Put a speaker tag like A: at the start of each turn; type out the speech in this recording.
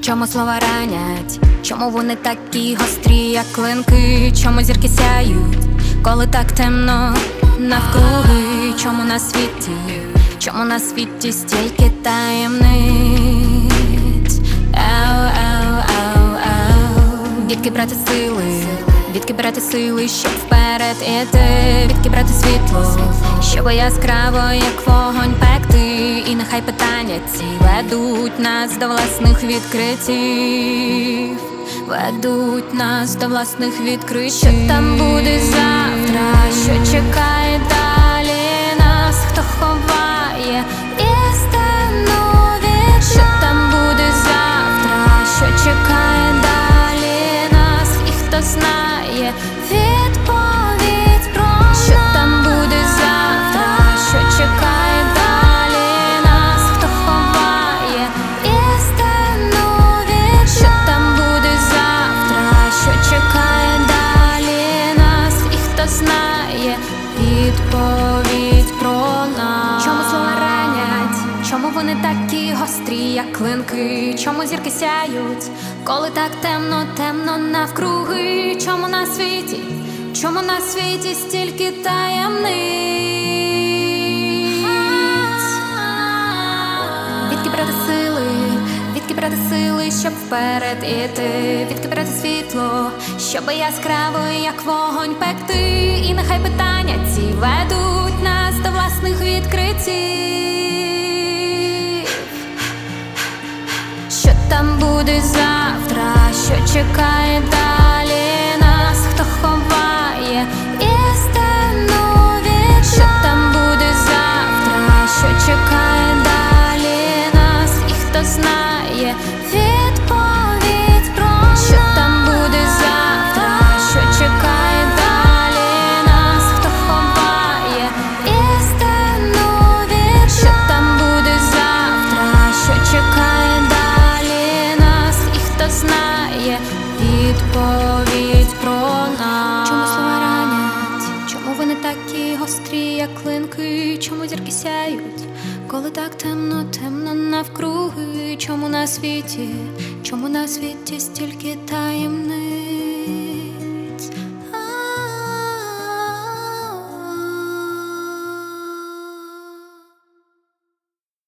A: Чому слова ранять? Чому вони такі гострі, як клинки? Чому зірки сяють, коли так темно навкруги? Чому на світі? Чому на світі стільки таємниць? Відки брати сили? Відки брати сили, щоб вперед іти? Відки брати світло, щоб яскраво, як вогонь пекти? І нехай питання ці ведуть нас до власних відкриттів, ведуть нас до власних відкриттів. Що там буде завтра, що чекає далі нас? Хто ховає істину від нас? Що там буде завтра, що чекає далі нас? І хто знає відповідь про нас? Що там буде завтра, що чекає далі нас? Хто ховає істину від нас? Що там буде завтра, що чекає далі нас? І хто знає відповідь про нас? Чому слова ранять? Чому вони такі гострі, як клинки? Чому зірки сяють, коли так темно, темно навкруги? Чому на світі? Чому на світі стільки таємниць? Відки брати сили? Відки брати сили, щоб вперед іти? Відки брати світло, щоб яскраво, як вогонь пекти? І нехай питання ці ведуть нас до власних відкриттів. Що там буде завтра, що чекає далі нас? Хто ховає істину від нас? Що там буде завтра, що чекає далі нас? І хто знає відповідь про нас? Що там буде завтра, що чекає далі нас? Хто ховає істину від нас? Що там буде завтра, що чекає далі нас? І хто знає відповідь про нас? Чому слова ранять? Чому вони такі гострі, як клинки? Чому зірки сяють, коли так темно, темно навкруги? Чому на світі? Чому на світі стільки таємниць?